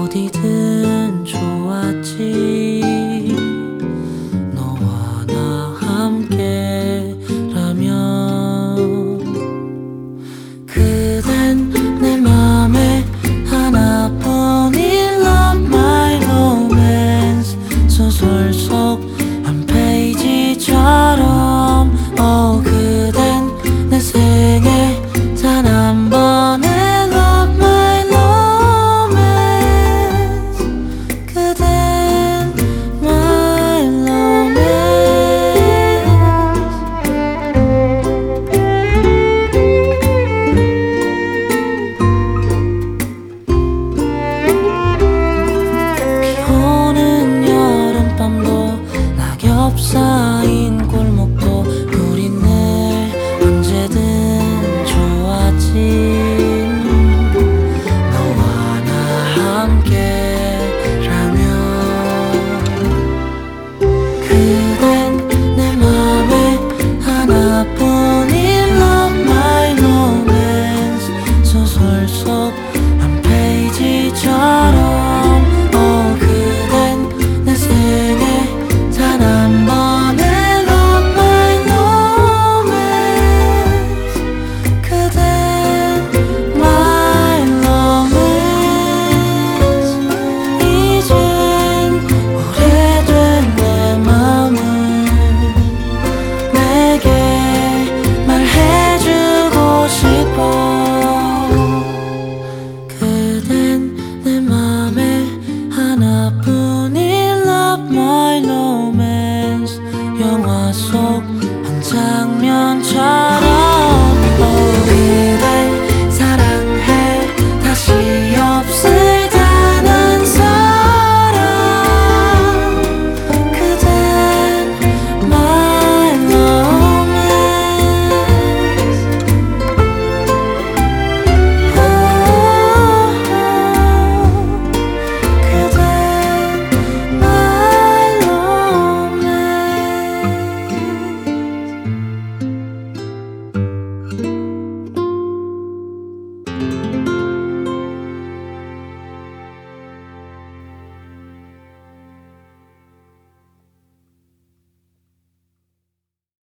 어디든 좋았지. 너와 나 함께라면. 그댄 내 맘에 하나뿐인 Love My Romance, 소설 속 한 페이지처럼. 그댄 내 생에 단 한 번의 Love My Romance. 그댄 My Romance. 비 오는 여름밤도 낙엽 쌓인 골목도 우린 늘 언제든 좋았지. 너와 나 함께